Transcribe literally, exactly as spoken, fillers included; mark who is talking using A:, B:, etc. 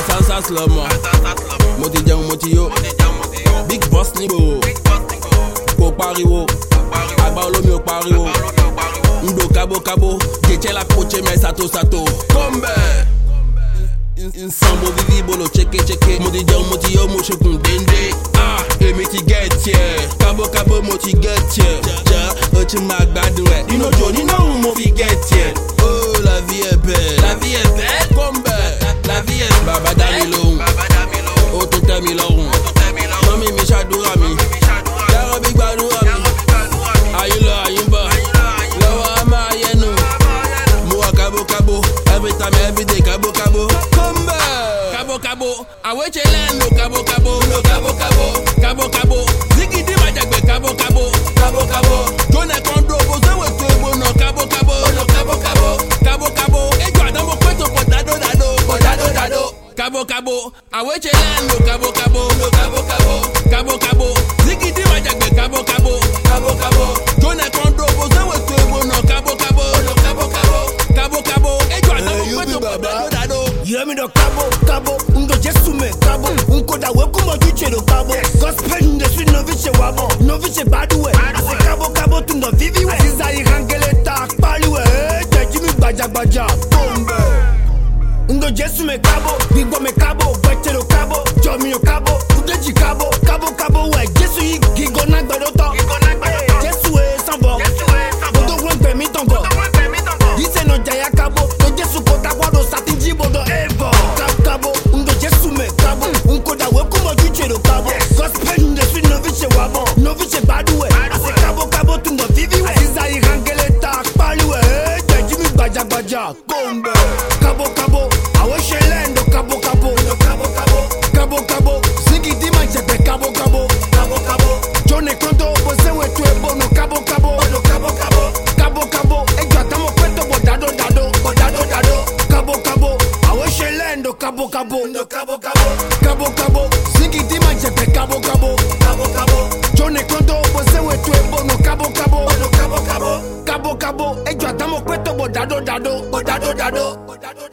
A: Asansa slomo. Moti jẹun moti yo. Big boss nibo. Kò pariwo. Agba olomi ò pariwo. Ndo kabo kabo. Jeche la poche me sato sato. Kombe. Insambo vivi bolo cheke cheke. Moti jẹun moti yo mo ṣe kun dende. Ah, èmi ti get here. Kabo kabo mo ti get here. Ja, o ti ma gbádùn ẹ. Nínú òjò nínú òun mo fi get here. Oh, la vie est belle. La vie est belle. Kombe. La vie est belle. Baba dá mi lóhùn. Ó tún tẹ́ mi lọ́rùn. Mọ́mí mi ṣàdúrà mi. Yàrá bí gbàdúrà mi. Ayé lọ ayé ń bọ̀. Lọ́wọ́ a máa yẹnu. Mo wà kabo kabo. Every time every day kabo kabo. Kombe. Kabo kabo. Àwọn ètè lẹ́nu kabo kabo. No kabo kabo. Kabo kabo. Zigidi ma jagbe kabo kabo. Kabo kabo. Jóná kan dó bó sẹ́wọ̀n tó egbò náà kabo kabo. No kabo kabo. Kabo kabo. Ejò àdánwò pẹ̀tọ̀ pọ̀ dádó dádó. Pọ̀ dádó dádó. Kabo kabo. Àwọn ètè lẹ́nu kabo kabo. No kabo kabo. Kabo kabo. Zigidi ma jagbe kabo kabo. Kabo kabo. Jóná kan dó bó sẹ́wọ̀n tó egbò náà kabo kabo. No kabo kabo. Kabo kabo. Ejò àdánwò pẹ̀tọ̀ pọ̀ dádó dádó.
B: Hear me the cabo, cabo, undo jesu me cabo, unko da we kumo juche do cabo. Gospel in the street no viche wabo, no viche badu we. Ase cabo cabo tundo vivi we. Asiza ihangele ta pali we, jaji mi baja baja, bombe. Undo jesu me cabo, bigbo me cabo, weche do cabo, jomi yo cabo, udeji cabo, cabo cabo we. Jesu yi gigo na gbedoto, jesu e sambo, odo wen pe mi tongo. Dise no jaya cabo, no jesu kota kwado satin jibo do evo. Cabo cabo, undo jesu me cabo, unko da we kumo juche do cabo. Gospel in the street no viche wabo, no viche badu we. Ase cabo cabo tundo vivi we. Asiza ihangele ta pali we, jaji mi baja baja, kombe. Cabo cabo, awe shelendo cabo cabo, no cabo cabo. Cabo cabo, zigidi ma jebe cabo cabo, cabo cabo. Jone kondo bose we tu ebo no cabo cabo, no cabo cabo. Cabo cabo, ejo atamo kweto bo dado dado, bo dado dado. Cabo cabo, awe shelendo cabo cabo, no cabo cabo. Cabo cabo, zigidi ma jebe cabo cabo, cabo cabo. Jone kondo bose we tu ebo no cabo cabo, no cabo cabo. Cabo cabo, ejo atamo kweto bo dado dado, bo dado dado.